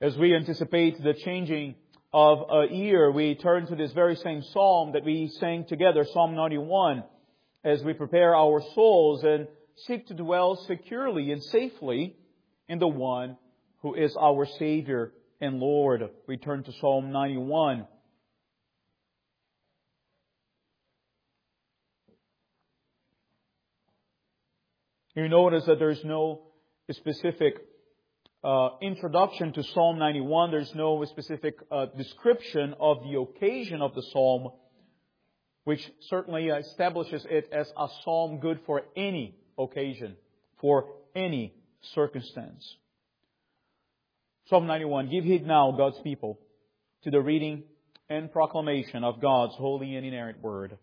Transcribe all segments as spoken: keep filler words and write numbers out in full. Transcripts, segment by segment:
As we anticipate the changing of a year, we turn to this very same psalm that we sang together, Psalm ninety-one, as we prepare our souls and seek to dwell securely and safely in the one who is our Savior and Lord. We turn to Psalm ninety-one. You notice that there's no specific uh, introduction to Psalm ninety-one. There's no specific uh, description of the occasion of the psalm, which certainly establishes it as a psalm good for any occasion, for any circumstance. Psalm ninety-one. Give heed now, God's people, to the reading and proclamation of God's holy and inerrant word.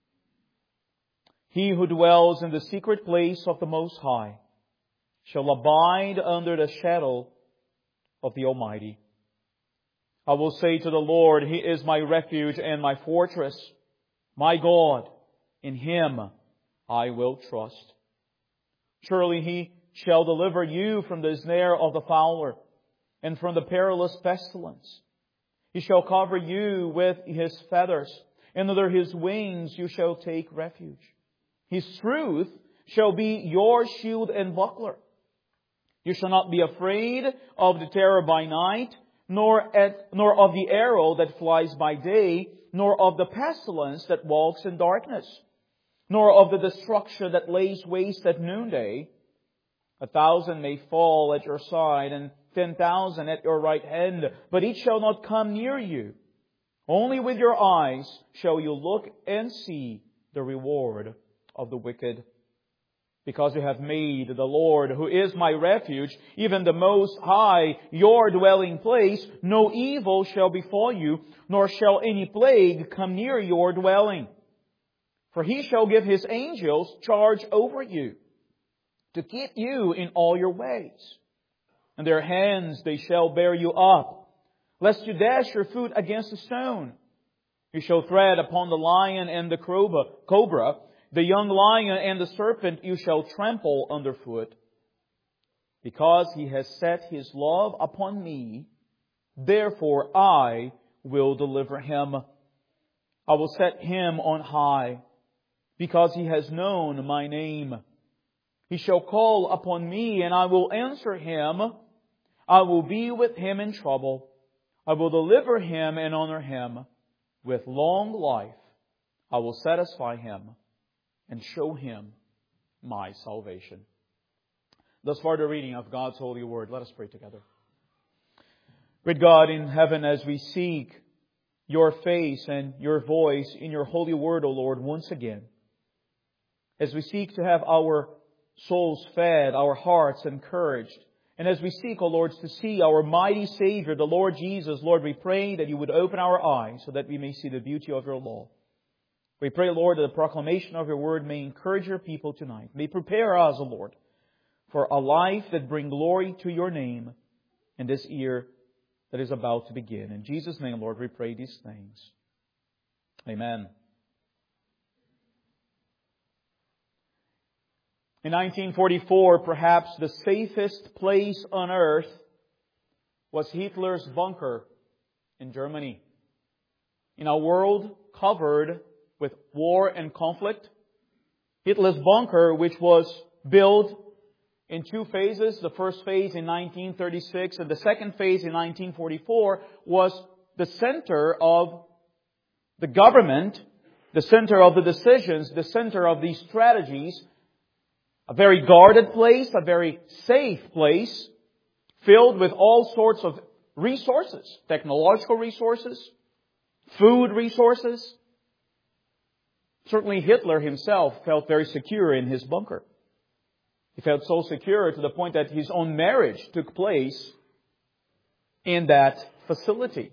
He who dwells in the secret place of the Most High shall abide under the shadow of the Almighty. I will say to the Lord, He is my refuge and my fortress, my God, in Him I will trust. Surely He shall deliver you from the snare of the fowler and from the perilous pestilence. He shall cover you with His feathers, and under His wings you shall take refuge. His truth shall be your shield and buckler. You shall not be afraid of the terror by night, nor at, nor of the arrow that flies by day, nor of the pestilence that walks in darkness, nor of the destruction that lays waste at noonday. A thousand may fall at your side, and ten thousand at your right hand, but it shall not come near you. Only with your eyes shall you look and see the reward of the wicked. Because you have made the Lord, who is my refuge, even the Most High, your dwelling place, no evil shall befall you, nor shall any plague come near your dwelling. For He shall give His angels charge over you, to keep you in all your ways. In their hands they shall bear you up, lest you dash your foot against a stone. You shall tread upon the lion and the cobra, the young lion and the serpent you shall trample underfoot. Because He has set His love upon me, therefore I will deliver him. I will set him on high, because he has known my name. He shall call upon me, and I will answer him. I will be with him in trouble. I will deliver him and honor him. With long life I will satisfy him and show him my salvation. Thus far the reading of God's holy word. Let us pray together. Great God in heaven, as we seek your face and your voice in your holy word, O Lord, once again, as we seek to have our souls fed, our hearts encouraged, and as we seek, O Lord, to see our mighty Savior, the Lord Jesus, Lord, we pray that you would open our eyes so that we may see the beauty of your law. We pray, Lord, that the proclamation of your word may encourage your people tonight. May prepare us, O Lord, for a life that brings glory to your name in this year that is about to begin. In Jesus' name, Lord, we pray these things. Amen. In nineteen forty-four, perhaps the safest place on earth was Hitler's bunker in Germany. In a world covered with war and conflict, Hitler's bunker, which was built in two phases, the first phase in nineteen thirty-six and the second phase in nineteen forty-four, was the center of the government, the center of the decisions, the center of these strategies. A very guarded place, a very safe place, filled with all sorts of resources, technological resources, food resources. Certainly Hitler himself felt very secure in his bunker. He felt so secure to the point that his own marriage took place in that facility.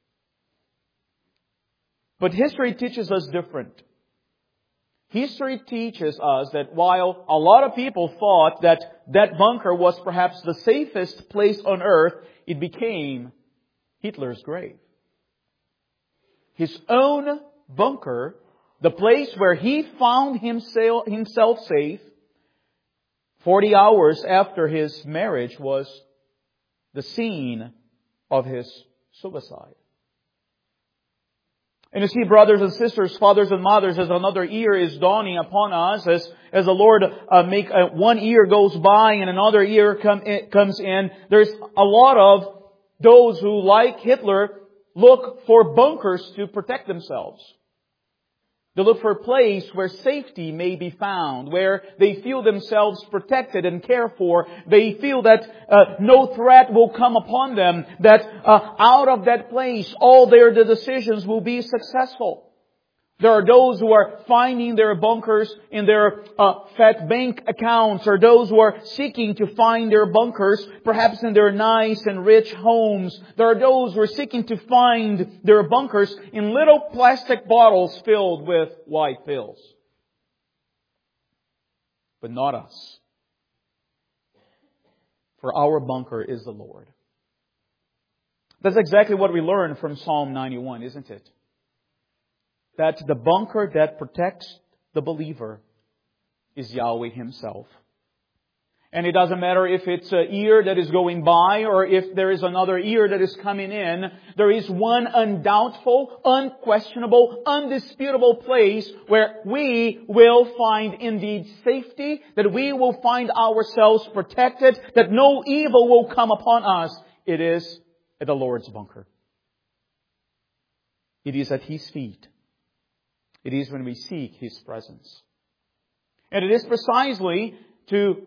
But history teaches us different. History teaches us that while a lot of people thought that that bunker was perhaps the safest place on earth, it became Hitler's grave. His own bunker, the place where he found himself, himself safe, forty hours after his marriage, was the scene of his suicide. And you see, brothers and sisters, fathers and mothers, as another year is dawning upon us, as, as the Lord uh, make uh, one year goes by and another year come in, comes in, there's a lot of those who, like Hitler, look for bunkers to protect themselves. They look for a place where safety may be found, where they feel themselves protected and cared for. They feel that uh, no threat will come upon them, that uh, out of that place all their decisions will be successful. There are those who are finding their bunkers in their uh, fat bank accounts, or those who are seeking to find their bunkers perhaps in their nice and rich homes. There are those who are seeking to find their bunkers in little plastic bottles filled with white pills. But not us. For our bunker is the Lord. That's exactly what we learn from Psalm ninety-one, isn't it? That the bunker that protects the believer is Yahweh Himself. And it doesn't matter if it's a year that is going by or if there is another year that is coming in. There is one undoubtful, unquestionable, undisputable place where we will find indeed safety, that we will find ourselves protected, that no evil will come upon us. It is at the Lord's bunker. It is at His feet. It is when we seek His presence. And it is precisely to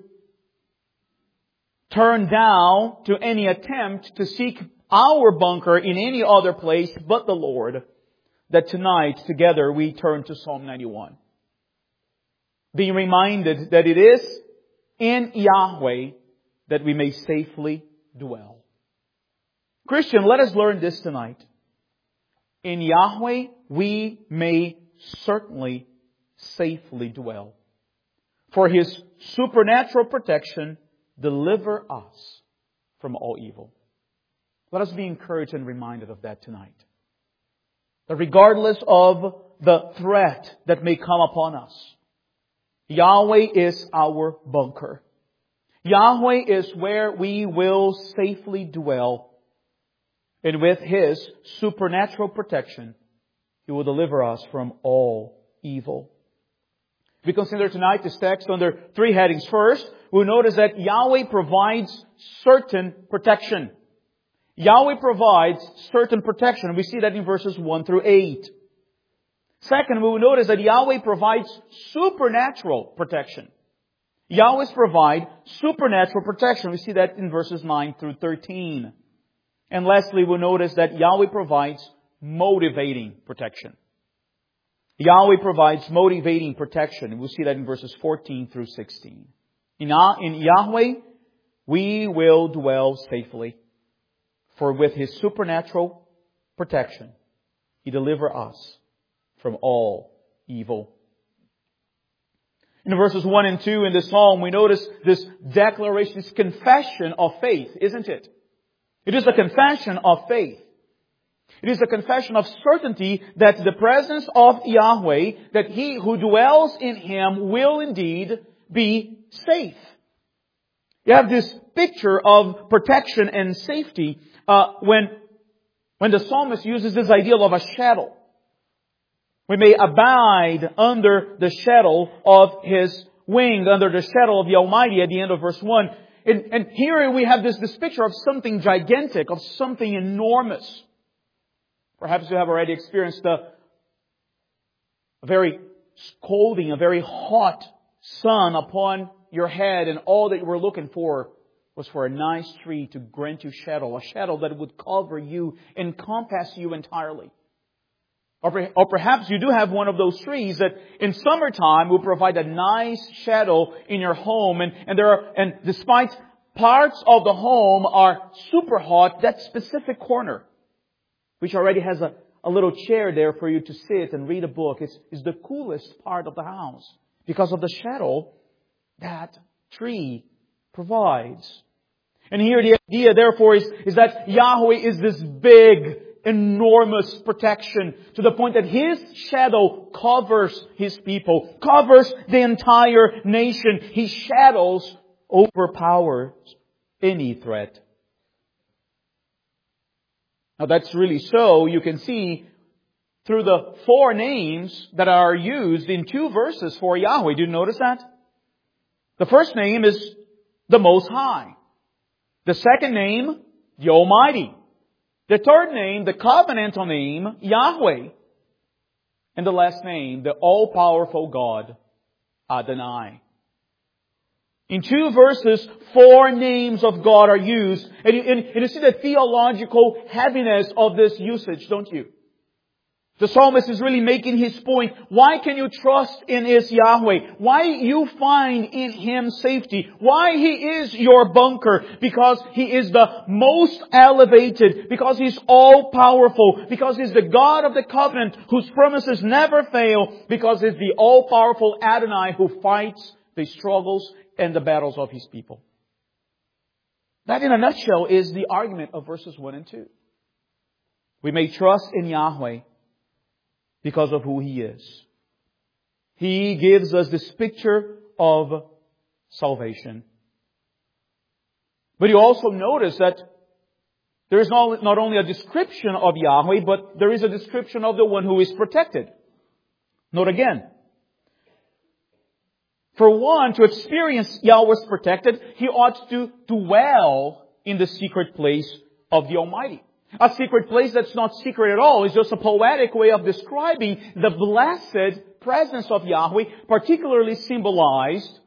turn down to any attempt to seek our bunker in any other place but the Lord, that tonight together we turn to Psalm ninety-one. Being reminded that it is in Yahweh that we may safely dwell. Christian, let us learn this tonight. In Yahweh we may certainly safely dwell. For His supernatural protection deliver us from all evil. Let us be encouraged and reminded of that tonight. That regardless of the threat that may come upon us, Yahweh is our bunker. Yahweh is where we will safely dwell. And with His supernatural protection, He will deliver us from all evil. We consider tonight this text under three headings. First, we'll notice that Yahweh provides certain protection. Yahweh provides certain protection. We see that in verses one through eight. Second, we will notice that Yahweh provides supernatural protection. Yahweh provides supernatural protection. We see that in verses nine through thirteen. And lastly, we'll notice that Yahweh provides motivating protection. Yahweh provides motivating protection. We'll see that in verses fourteen through sixteen. In, in Yahweh, we will dwell safely. For with His supernatural protection, He delivers us from all evil. In verses one and two in this psalm, we notice this declaration, this confession of faith, isn't it? It is a confession of faith. It is a confession of certainty that the presence of Yahweh, that He who dwells in Him will indeed be safe. You have this picture of protection and safety uh, when, when the psalmist uses this ideal of a shadow. We may abide under the shadow of His wing, under the shadow of the Almighty at the end of verse one. And, and here we have this, this picture of something gigantic, of something enormous. Perhaps you have already experienced a, a very scalding, a very hot sun upon your head, and all that you were looking for was for a nice tree to grant you shadow, a shadow that would cover you, encompass you entirely. Or, or perhaps you do have one of those trees that in summertime will provide a nice shadow in your home, and, and there are, and despite parts of the home are super hot, that specific corner, which already has a, a little chair there for you to sit and read a book, is, is the coolest part of the house because of the shadow that tree provides. And here the idea, therefore, is, is that Yahweh is this big, enormous protection to the point that His shadow covers His people, covers the entire nation. His shadows overpower any threat. Now that's really so. You can see through the four names that are used in two verses for Yahweh. Do you notice that? The first name is the Most High. The second name, the Almighty. The third name, the covenantal name, Yahweh. And the last name, the all-powerful God, Adonai. In two verses, four names of God are used. And you, and, and you see the theological heaviness of this usage, don't you? The psalmist is really making his point. Why can you trust in His Yahweh? Why you find in Him safety? Why He is your bunker? Because He is the most elevated. Because He's all-powerful. Because He's the God of the covenant whose promises never fail. Because He's the all-powerful Adonai who fights the struggles and the battles of His people. That in a nutshell is the argument of verses one and two. We may trust in Yahweh because of who He is. He gives us this picture of salvation. But you also notice that there is not, not only a description of Yahweh, but there is a description of the one who is protected. Note again. For one, to experience Yahweh's protected, he ought to dwell in the secret place of the Almighty. A secret place that's not secret at all. It's just a poetic way of describing the blessed presence of Yahweh, particularly symbolized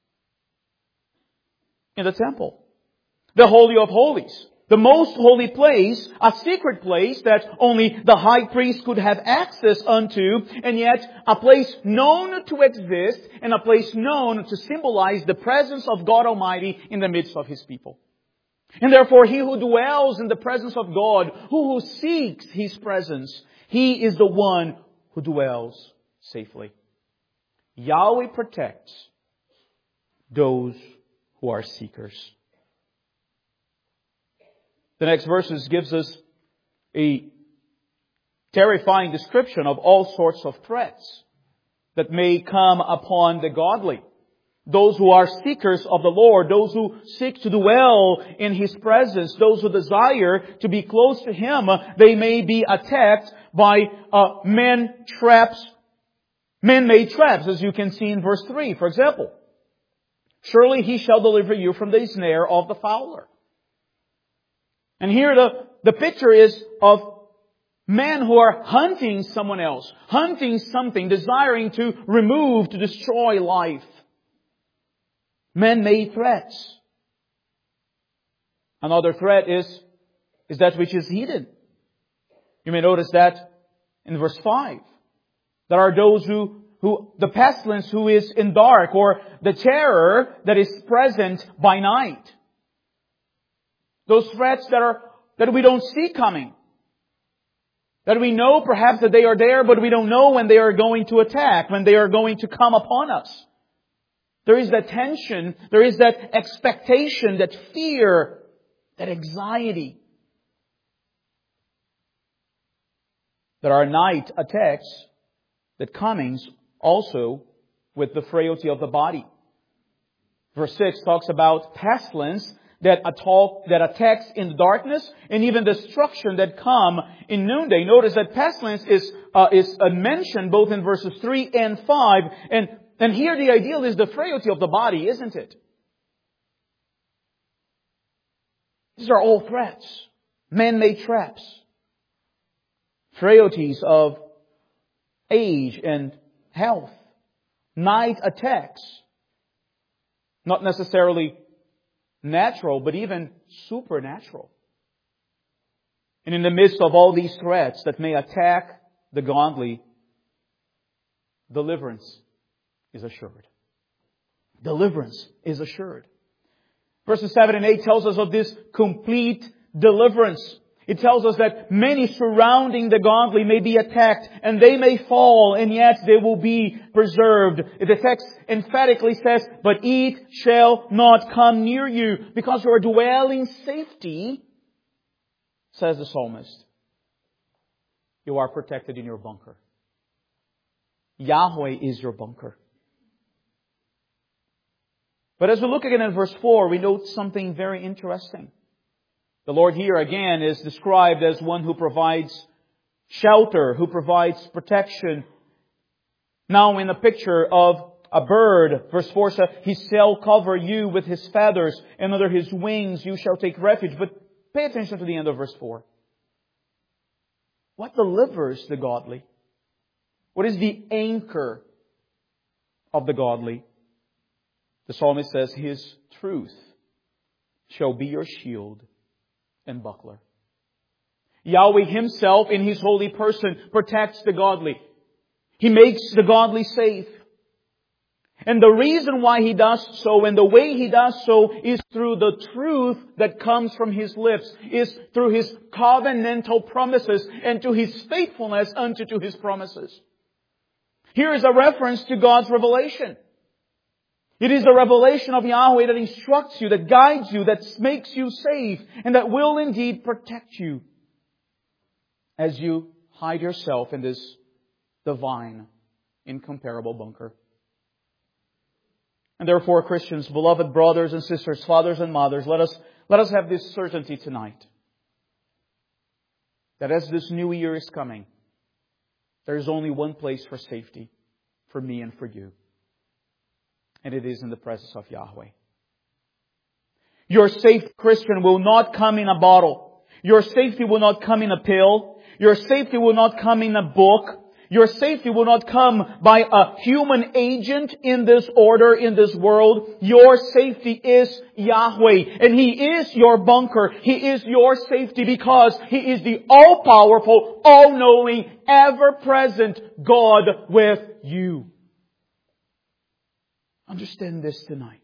in the temple. The Holy of Holies. The most holy place, a secret place that only the high priest could have access unto, and yet a place known to exist and a place known to symbolize the presence of God Almighty in the midst of His people. And therefore, he who dwells in the presence of God, who, who seeks His presence, he is the one who dwells safely. Yahweh protects those who are seekers. The next verses gives us a terrifying description of all sorts of threats that may come upon the godly. Those who are seekers of the Lord, those who seek to dwell in His presence, those who desire to be close to Him, they may be attacked by uh, men traps, man-made traps, as you can see in verse three, for example. Surely He shall deliver you from the snare of the fowler. And here the, the picture is of men who are hunting someone else, hunting something, desiring to remove, to destroy life. Man-made threats. Another threat is, is that which is hidden. You may notice that in verse five. There are those who, who, the pestilence who is in dark, or the terror that is present by night. Those threats that are, that we don't see coming. That we know perhaps that they are there, but we don't know when they are going to attack, when they are going to come upon us. There is that tension, there is that expectation, that fear, that anxiety. There are night attacks that comes also with the frailty of the body. Verse six talks about pestilence that attack, that attacks in the darkness, and even destruction that come in noonday. Notice that pestilence is uh, is uh, mentioned both in verses three and five, and And here the ideal is the frailty of the body, isn't it? These are all threats. Man-made traps. Frailties of age and health. Night attacks. Not necessarily natural, but even supernatural. And in the midst of all these threats that may attack the godly, deliverance is assured. Deliverance is assured. Verses seven and eight tells us of this complete deliverance. It tells us that many surrounding the godly may be attacked and they may fall, and yet they will be preserved. The text emphatically says, but it shall not come near you, because you are dwelling safety, says the psalmist. You are protected in your bunker. Yahweh is your bunker. But as we look again at verse four, we note something very interesting. The Lord here again is described as one who provides shelter, who provides protection. Now in the picture of a bird, verse four says, He shall cover you with His feathers, and under His wings you shall take refuge. But pay attention to the end of verse four. What delivers the godly? What is the anchor of the godly? The psalmist says, His truth shall be your shield and buckler. Yahweh Himself in His holy person protects the godly. He makes the godly safe. And the reason why He does so and the way He does so is through the truth that comes from His lips, is through His covenantal promises and to His faithfulness unto to His promises. Here is a reference to God's revelation. It is the revelation of Yahweh that instructs you, that guides you, that makes you safe, and that will indeed protect you as you hide yourself in this divine, incomparable bunker. And therefore, Christians, beloved brothers and sisters, fathers and mothers, let us, let us have this certainty tonight. That as this new year is coming, there is only one place for safety, for me and for you. And it is in the presence of Yahweh. Your safe, Christian, will not come in a bottle. Your safety will not come in a pill. Your safety will not come in a book. Your safety will not come by a human agent in this order, in this world. Your safety is Yahweh. And He is your bunker. He is your safety because He is the all-powerful, all-knowing, ever-present God with you. Understand this tonight.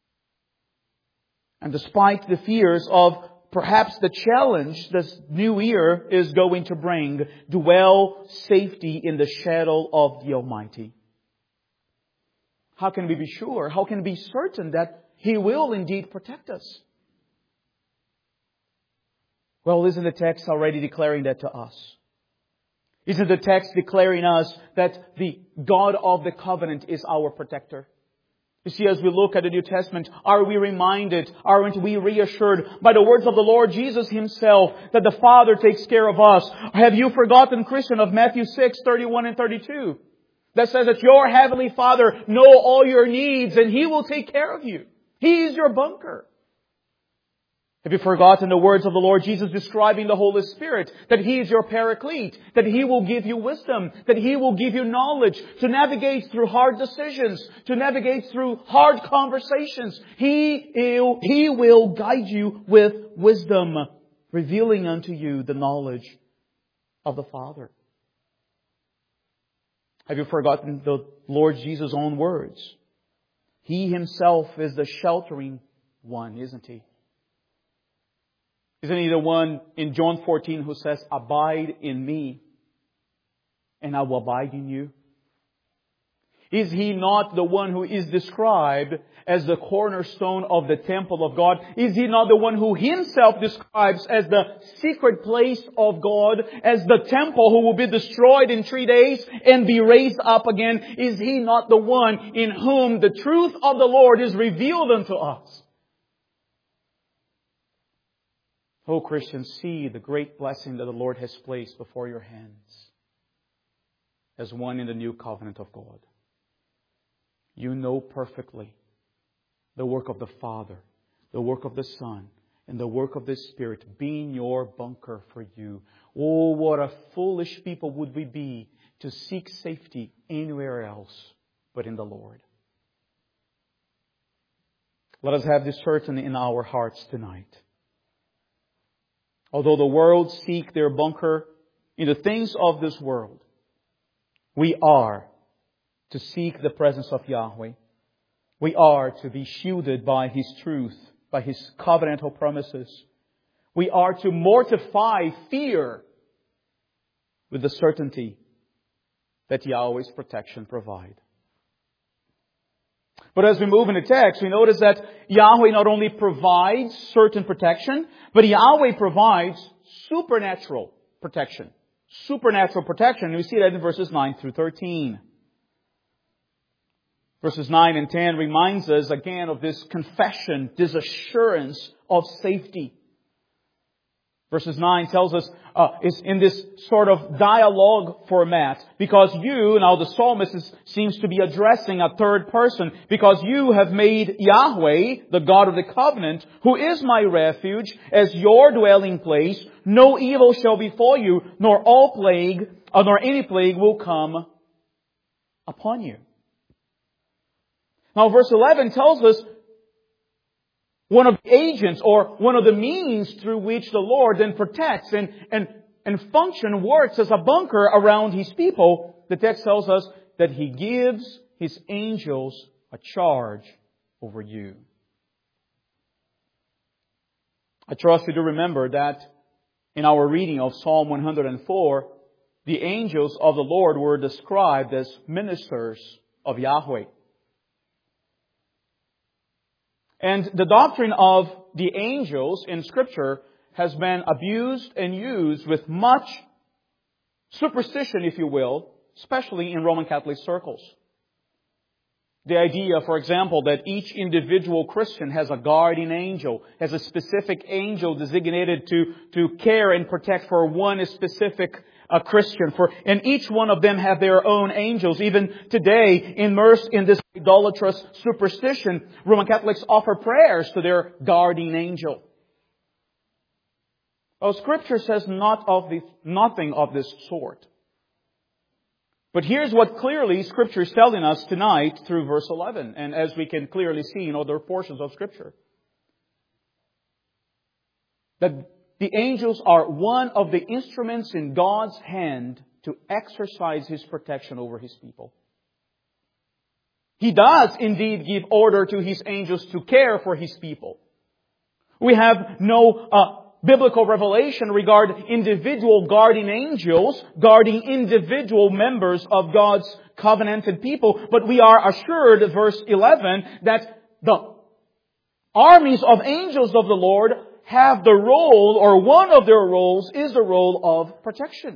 And despite the fears of perhaps the challenge this new year is going to bring, dwell safety in the shadow of the Almighty. How can we be sure? How can we be certain that He will indeed protect us? Well, isn't the text already declaring that to us? Isn't the text declaring us that the God of the covenant is our protector? You see, as we look at the New Testament, are we reminded, aren't we reassured by the words of the Lord Jesus Himself that the Father takes care of us? Have you forgotten, Christian, of Matthew six, thirty-one and thirty-two? That says that your Heavenly Father knows all your needs and He will take care of you. He is your bunker. Have you forgotten the words of the Lord Jesus describing the Holy Spirit? That He is your paraclete. That He will give you wisdom. That He will give you knowledge to navigate through hard decisions. To navigate through hard conversations. He, he will guide you with wisdom, revealing unto you the knowledge of the Father. Have you forgotten the Lord Jesus' own words? He Himself is the sheltering one, isn't He? Isn't He the one in John fourteen who says, abide in me and I will abide in you? Is He not the one who is described as the cornerstone of the temple of God? Is He not the one who Himself describes as the secret place of God, as the temple who will be destroyed in three days and be raised up again? Is He not the one in whom the truth of the Lord is revealed unto us? Oh, Christians, see the great blessing that the Lord has placed before your hands as one in the new covenant of God. You know perfectly the work of the Father, the work of the Son, and the work of the Spirit being your bunker for you. Oh, what a foolish people would we be to seek safety anywhere else but in the Lord. Let us have this certainty in our hearts tonight. Although the world seek their bunker in the things of this world, we are to seek the presence of Yahweh. We are to be shielded by His truth, by His covenantal promises. We are to mortify fear with the certainty that Yahweh's protection provides. But as we move in the text, we notice that Yahweh not only provides certain protection, but Yahweh provides supernatural protection. Supernatural protection. We see that in verses nine through thirteen. Verses nine and ten reminds us again of this confession, this assurance of safety. Verses nine tells us, uh, is in this sort of dialogue format, because you, now the psalmist is, seems to be addressing a third person, because you have made Yahweh, the God of the covenant, who is my refuge, as your dwelling place. No evil shall befall you, nor all plague, uh, nor any plague will come upon you. Now verse eleven tells us, one of the agents or one of the means through which the Lord then protects and, and, and function works as a bunker around His people. The text tells us that He gives His angels a charge over you. I trust you to remember that in our reading of Psalm one hundred four, the angels of the Lord were described as ministers of Yahweh. And the doctrine of the angels in Scripture has been abused and used with much superstition, if you will, especially in Roman Catholic circles. The idea, for example, that each individual Christian has a guardian angel, has a specific angel designated to, to care and protect for one specific a Christian, for, and each one of them have their own angels. Even today, immersed in this idolatrous superstition, Roman Catholics offer prayers to their guardian angel. Well, Scripture says not of the, nothing of this sort. But here's what clearly Scripture is telling us tonight through verse eleven, and as we can clearly see in other portions of Scripture. That the angels are one of the instruments in God's hand to exercise His protection over His people. He does indeed give order to His angels to care for His people. We have no uh, biblical revelation regarding individual guardian angels guarding individual members of God's covenanted people, but we are assured, verse eleven, that the armies of angels of the Lord have the role, or one of their roles is the role of protection.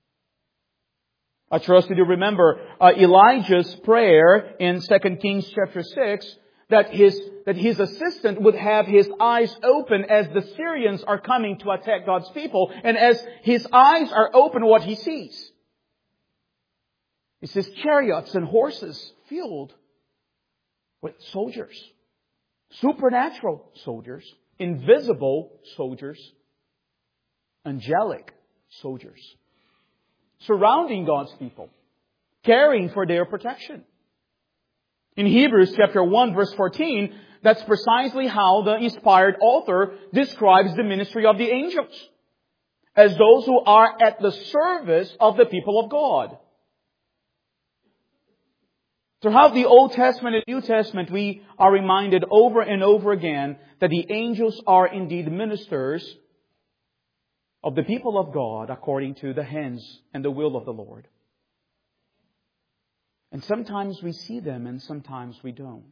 I trust you to remember uh, Elijah's prayer in Second Kings chapter six, that his, that his assistant would have his eyes open as the Syrians are coming to attack God's people. And as his eyes are open, what he sees? He says chariots and horses filled with soldiers. Supernatural soldiers. Invisible soldiers, angelic soldiers, surrounding God's people, caring for their protection. In Hebrews chapter one verse fourteen, that's precisely how the inspired author describes the ministry of the angels, as those who are at the service of the people of God. Throughout the Old Testament and New Testament, we are reminded over and over again that the angels are indeed ministers of the people of God according to the hands and the will of the Lord. And sometimes we see them and sometimes we don't.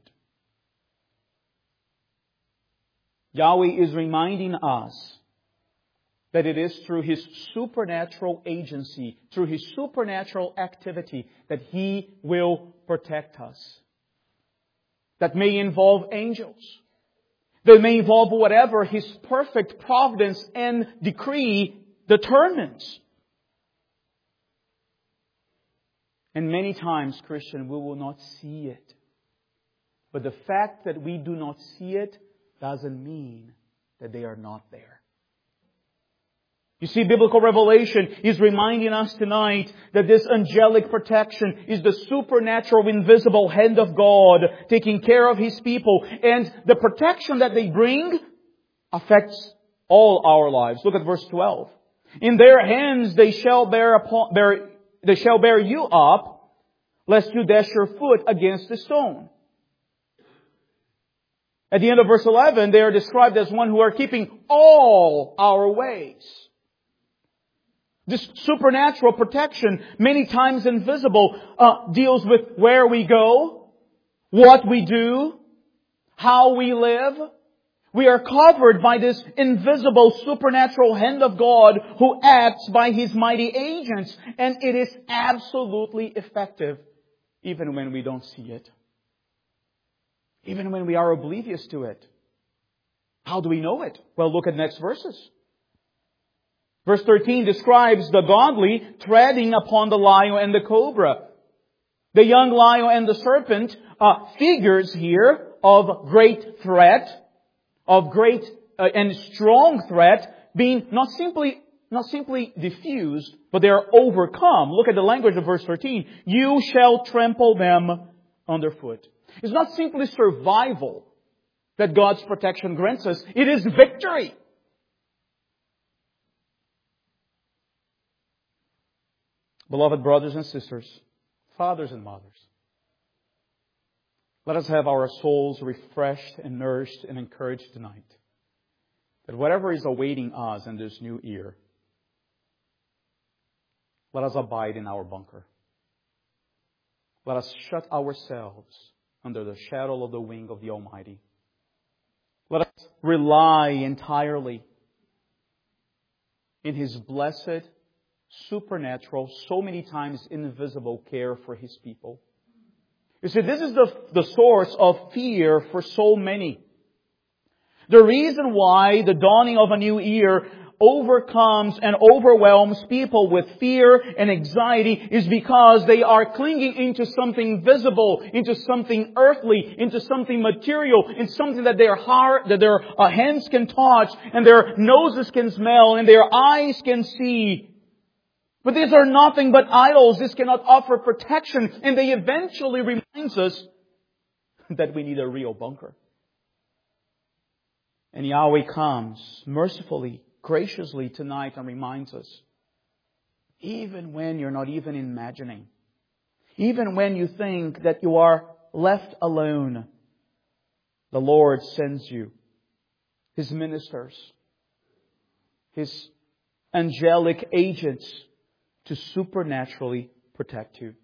Yahweh is reminding us that it is through His supernatural agency, through His supernatural activity, that He will protect us. That may involve angels. That may involve whatever His perfect providence and decree determines. And many times, Christian, we will not see it. But the fact that we do not see it doesn't mean that they are not there. You see, biblical revelation is reminding us tonight that this angelic protection is the supernatural, invisible hand of God taking care of His people. And the protection that they bring affects all our lives. Look at verse twelve. In their hands they shall bear, upon, bear, they shall bear you up, lest you dash your foot against a stone. At the end of verse eleven, they are described as one who are keeping all our ways. This supernatural protection, many times invisible, uh, deals with where we go, what we do, how we live. We are covered by this invisible supernatural hand of God who acts by His mighty agents. And it is absolutely effective even when we don't see it. Even when we are oblivious to it. How do we know it? Well, look at next verses. Verse thirteen describes the godly treading upon the lion and the cobra. The young lion and the serpent are figures here of great threat, of great uh, and strong threat, being not simply not simply diffused, but they are overcome. Look at the language of verse thirteen. You shall trample them underfoot. It's not simply survival that God's protection grants us. It is victory. Beloved brothers and sisters, fathers and mothers, let us have our souls refreshed and nourished and encouraged tonight. That whatever is awaiting us in this new year, let us abide in our bunker. Let us shut ourselves under the shadow of the wing of the Almighty. Let us rely entirely in His blessed, supernatural, so many times invisible care for His people. You see, this is the, the source of fear for so many. The reason why the dawning of a new year overcomes and overwhelms people with fear and anxiety is because they are clinging into something visible, into something earthly, into something material, into something that their heart, that their uh, hands can touch, and their noses can smell, and their eyes can see. But these are nothing but idols. This cannot offer protection, and they eventually reminds us that we need a real bunker. And Yahweh comes mercifully, graciously tonight and reminds us, even when you're not even imagining, even when you think that you are left alone, the Lord sends you His ministers, His angelic agents to supernaturally protect you.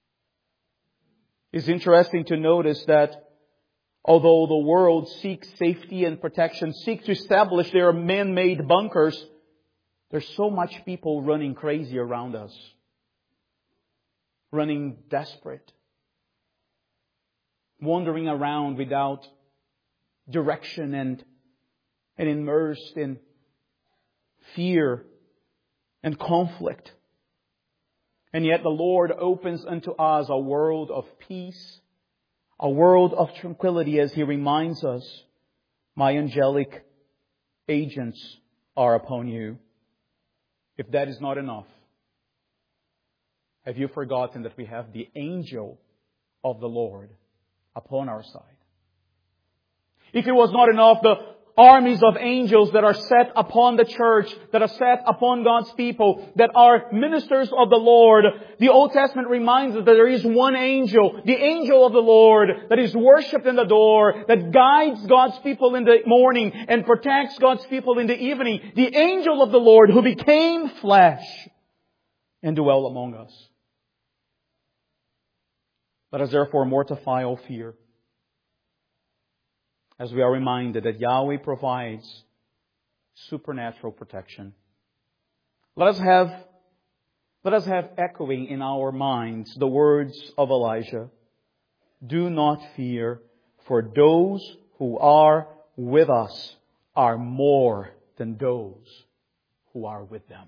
It's interesting to notice that although the world seeks safety and protection, seeks to establish their man-made bunkers, there's so much people running crazy around us. Running desperate. Wandering around without direction and, and immersed in fear and conflict. And yet the Lord opens unto us a world of peace, a world of tranquility, as He reminds us, my angelic agents are upon you. If that is not enough, have you forgotten that we have the angel of the Lord upon our side? If it was not enough, the armies of angels that are set upon the church, that are set upon God's people, that are ministers of the Lord. The Old Testament reminds us that there is one angel, the angel of the Lord, that is worshipped and adored, that guides God's people in the morning and protects God's people in the evening. The angel of the Lord who became flesh and dwelt among us. Let us therefore mortify all fear, as we are reminded that Yahweh provides supernatural protection. Let us have, let us have echoing in our minds the words of Elijah. Do not fear, for those who are with us are more than those who are with them.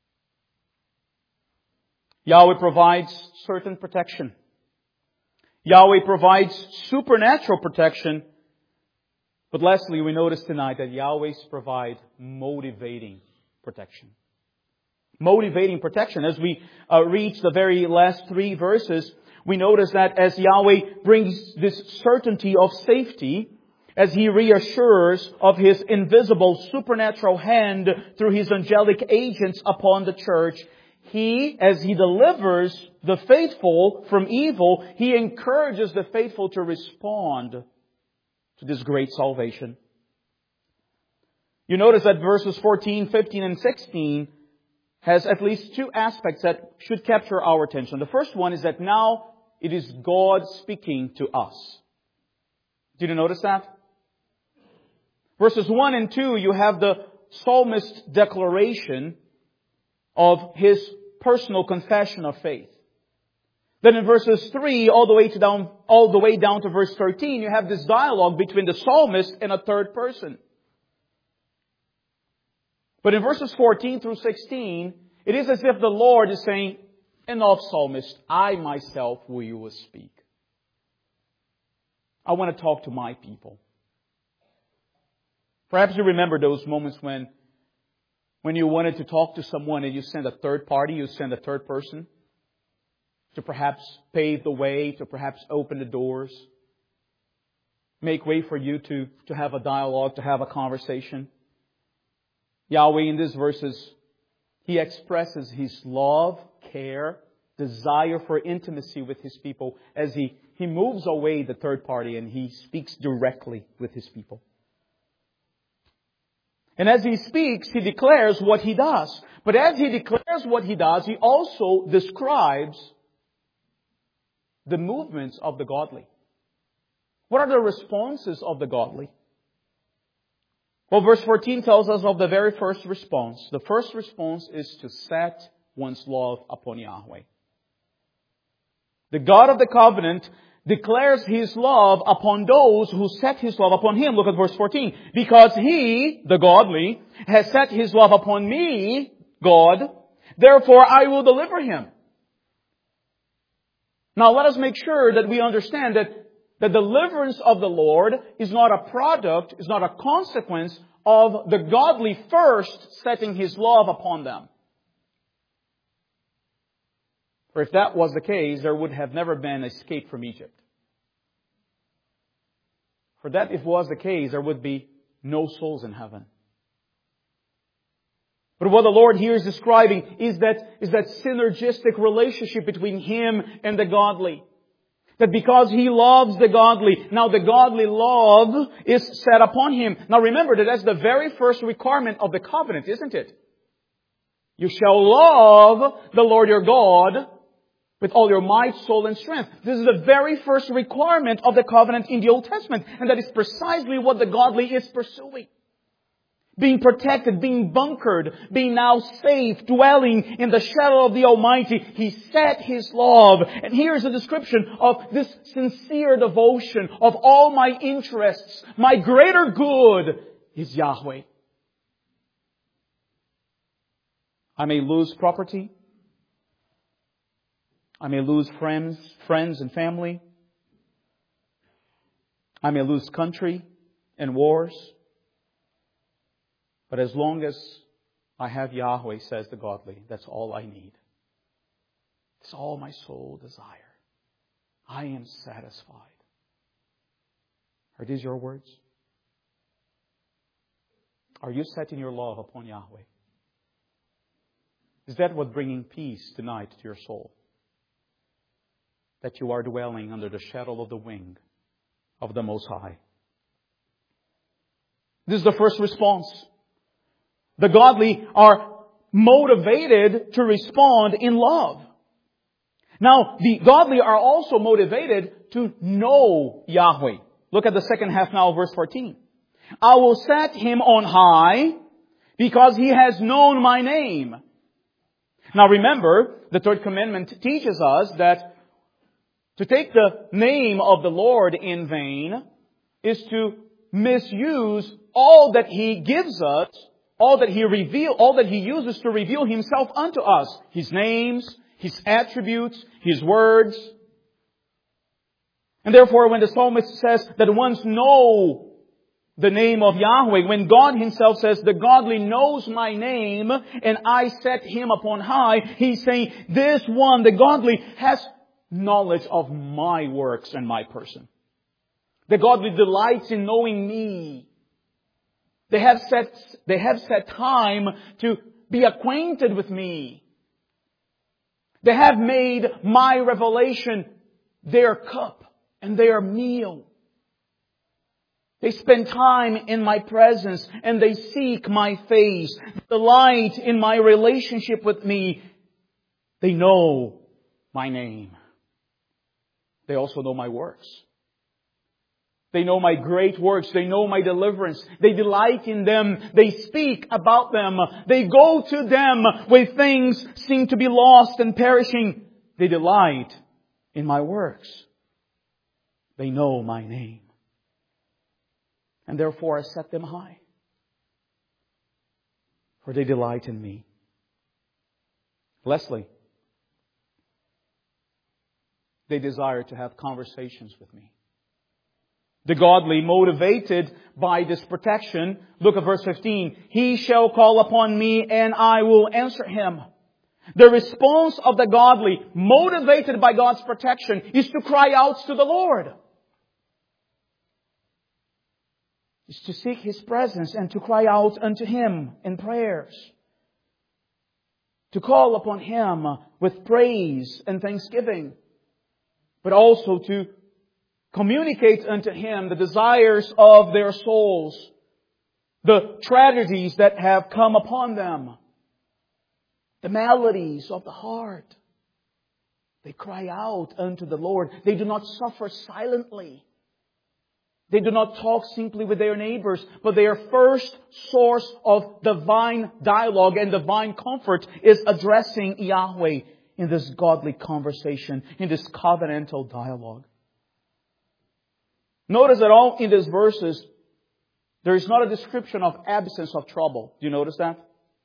Yahweh provides certain protection. Yahweh provides supernatural protection. But lastly, we notice tonight that Yahweh's provide motivating protection. Motivating protection. As we uh, reach the very last three verses, we notice that as Yahweh brings this certainty of safety, as He reassures of His invisible supernatural hand through His angelic agents upon the church, He, as He delivers the faithful from evil, He encourages the faithful to respond to this great salvation. You notice that verses fourteen, fifteen, and sixteen has at least two aspects that should capture our attention. The first one is that now it is God speaking to us. Did you notice that? Verses one and two, you have the psalmist's declaration of his personal confession of faith. Then in verses three all the way to down, all the way down to verse thirteen, you have this dialogue between the psalmist and a third person. But in verses fourteen through sixteen, it is as if the Lord is saying, enough, psalmist, I myself will speak. I want to talk to my people. Perhaps you remember those moments when, when you wanted to talk to someone and you send a third party, you send a third person to perhaps pave the way, to perhaps open the doors, make way for you to, to have a dialogue, to have a conversation. Yahweh in these verses, He expresses His love, care, desire for intimacy with His people as He, he moves away the third party and He speaks directly with His people. And as He speaks, He declares what He does. But as He declares what He does, He also describes the movements of the godly. What are the responses of the godly? Well, verse fourteen tells us of the very first response. The first response is to set one's love upon Yahweh. The God of the covenant declares His love upon those who set His love upon Him. Look at verse fourteen. Because He, the godly, has set His love upon me, God, therefore I will deliver him. Now let us make sure that we understand that the deliverance of the Lord is not a product, is not a consequence of the godly first setting His love upon them. For if that was the case, there would have never been escape from Egypt. For that if it was the case, there would be no souls in heaven. But what the Lord here is describing is that, is that synergistic relationship between Him and the godly. That because He loves the godly, now the godly love is set upon Him. Now remember that that's the very first requirement of the covenant, isn't it? You shall love the Lord your God with all your might, soul, and strength. This is the very first requirement of the covenant in the Old Testament. And that is precisely what the godly is pursuing. Being protected, being bunkered, being now safe, dwelling in the shadow of the Almighty. He set His love. And here's a description of this sincere devotion of all my interests. My greater good is Yahweh. I may lose property. I may lose friends, friends and family. I may lose country and wars. But as long as I have Yahweh, says the godly, that's all I need. It's all my soul desire. I am satisfied. Are these your words? Are you setting your love upon Yahweh? Is that what bringing peace tonight to your soul? That you are dwelling under the shadow of the wing of the Most High. This is the first response. The godly are motivated to respond in love. Now, the godly are also motivated to know Yahweh. Look at the second half now of verse fourteen. I will set him on high because he has known my name. Now remember, the third commandment teaches us that to take the name of the Lord in vain is to misuse all that He gives us, all that He reveal, all that He uses to reveal Himself unto us. His names, His attributes, His words. And therefore, when the psalmist says that ones know the name of Yahweh, when God Himself says, the godly knows my name and I set him upon high, He's saying, this one, the godly, has knowledge of my works and my person. The godly delights in knowing me. They have set, they have set time to be acquainted with me. They have made my revelation their cup and their meal. They spend time in my presence and they seek my face. They delight in my relationship with me. They know my name. They also know my works. They know my great works. They know my deliverance. They delight in them. They speak about them. They go to them when things seem to be lost and perishing. They delight in my works. They know my name. And therefore I set them high. for they delight in me. Leslie, they desire to have conversations with me. The godly, motivated by this protection, look at verse fifteen. He shall call upon me and I will answer him. The response of the godly, motivated by God's protection, is to cry out to the Lord. Is to seek His presence and to cry out unto Him in prayers. To call upon Him with praise and thanksgiving. But also to communicate unto Him the desires of their souls. The tragedies that have come upon them. The maladies of the heart. They cry out unto the Lord. They do not suffer silently. They do not talk simply with their neighbors, but their first source of divine dialogue and divine comfort is addressing Yahweh in this godly conversation, in this covenantal dialogue. Notice that all in these verses, there is not a description of absence of trouble. Do you notice that?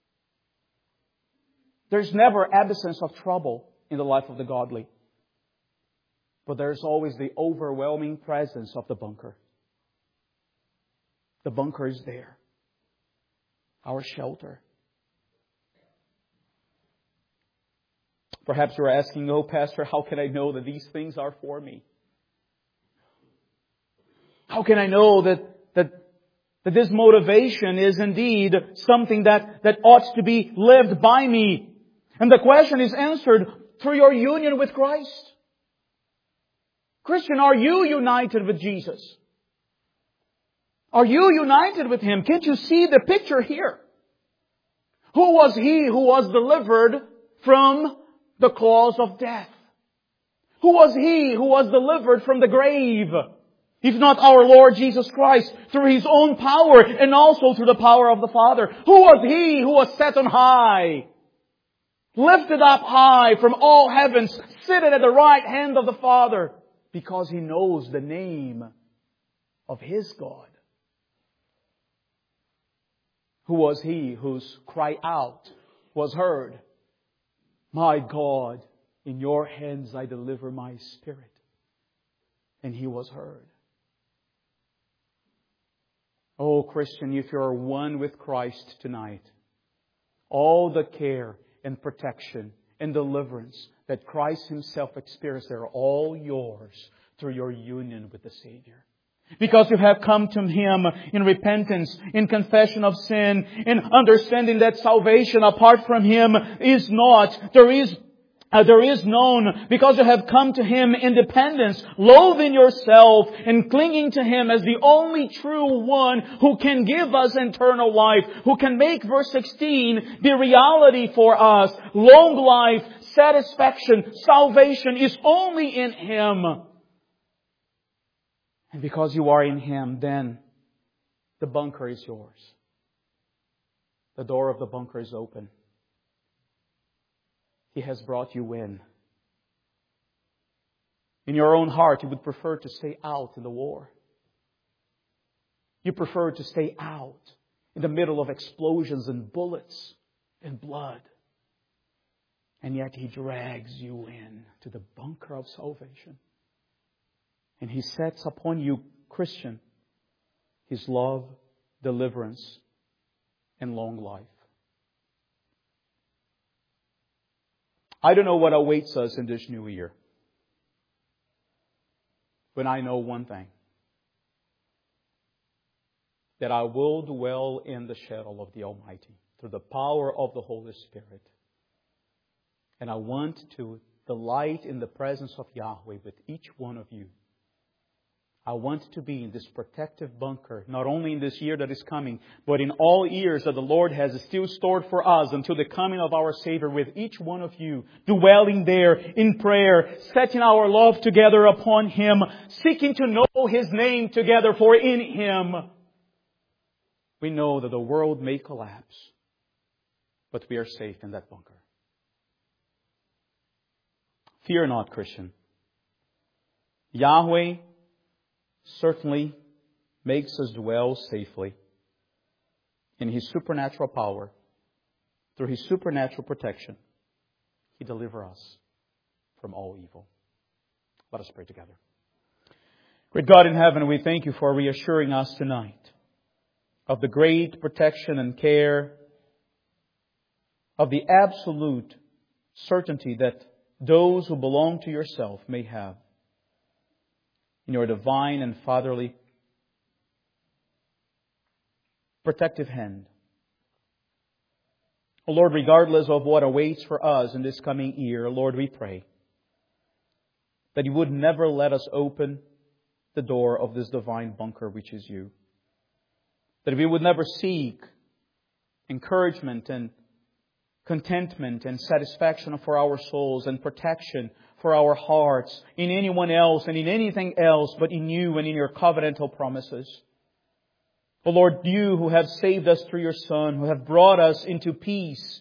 There's never absence of trouble in the life of the godly. But there's always the overwhelming presence of the bunker. The bunker is there. Our shelter. Perhaps you're asking, oh, Pastor, how can I know that these things are for me? How can I know that, that, that this motivation is indeed something that, that ought to be lived by me? And the question is answered through your union with Christ. Christian, are you united with Jesus? Are you united with Him? Can't you see the picture here? Who was He who was delivered from the claws of death? Who was He who was delivered from the grave? If not our Lord Jesus Christ, through His own power and also through the power of the Father. Who was He who was set on high? Lifted up high from all heavens, seated at the right hand of the Father, because He knows the name of His God. Who was He whose cry out was heard? My God, in your hands I deliver my spirit. And He was heard. Oh, Christian, if you are one with Christ tonight, all the care and protection and deliverance that Christ Himself experienced are all yours through your union with the Savior. Because you have come to Him in repentance, in confession of sin, in understanding that salvation apart from Him is not. There is Uh, there is none, because you have come to Him in dependence, loathing yourself and clinging to Him as the only true one who can give us eternal life, who can make verse sixteen be reality for us. Long life, satisfaction, salvation is only in Him. And because you are in Him, then the bunker is yours. The door of the bunker is open. He has brought you in. In your own heart, you would prefer to stay out in the war. You prefer to stay out in the middle of explosions and bullets and blood. And yet He drags you in to the bunker of salvation. And He sets upon you, Christian, His love, deliverance, and long life. I don't know what awaits us in this new year. But I know one thing. That I will dwell in the shadow of the Almighty through the power of the Holy Spirit. And I want to delight in the presence of Yahweh with each one of you. I want to be in this protective bunker, not only in this year that is coming, but in all years that the Lord has still stored for us until the coming of our Savior, with each one of you, dwelling there in prayer, setting our love together upon Him, seeking to know His name together, for in Him we know that the world may collapse, but we are safe in that bunker. Fear not, Christian. Yahweh certainly makes us dwell safely in His supernatural power through His supernatural protection, He delivers us from all evil. Let us pray together. Great God in heaven, we thank You for reassuring us tonight of the great protection and care, of the absolute certainty that those who belong to Yourself may have in Your divine and fatherly protective hand. Oh Lord, regardless of what awaits for us in this coming year, Lord, we pray that You would never let us open the door of this divine bunker which is You. That we would never seek encouragement and contentment and satisfaction for our souls and protection for our hearts in anyone else and in anything else but in You and in Your covenantal promises. O Lord, You who have saved us through Your Son, who have brought us into peace.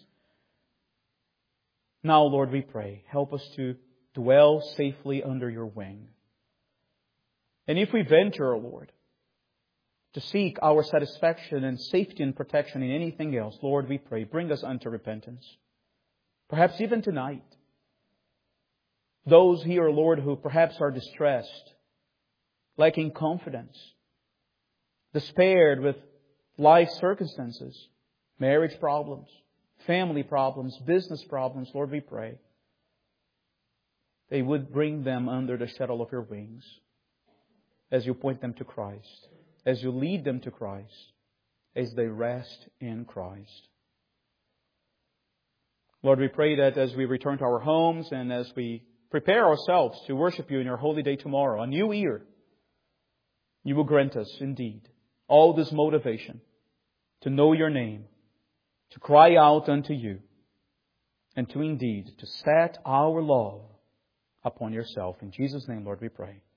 Now, Lord, we pray, help us to dwell safely under Your wing. And if we venture, O Lord, to seek our satisfaction and safety and protection in anything else, Lord, we pray, bring us unto repentance. Perhaps even tonight. Those here, Lord, who perhaps are distressed, lacking confidence, despaired with life circumstances, marriage problems, family problems, business problems, Lord, we pray they would bring them under the shadow of Your wings as You point them to Christ, as You lead them to Christ, as they rest in Christ. Lord, we pray that as we return to our homes and as we prepare ourselves to worship You in Your holy day tomorrow, a new year, You will grant us indeed all this motivation to know Your name, to cry out unto You, and to indeed to set our love upon Yourself. In Jesus' name, Lord, we pray.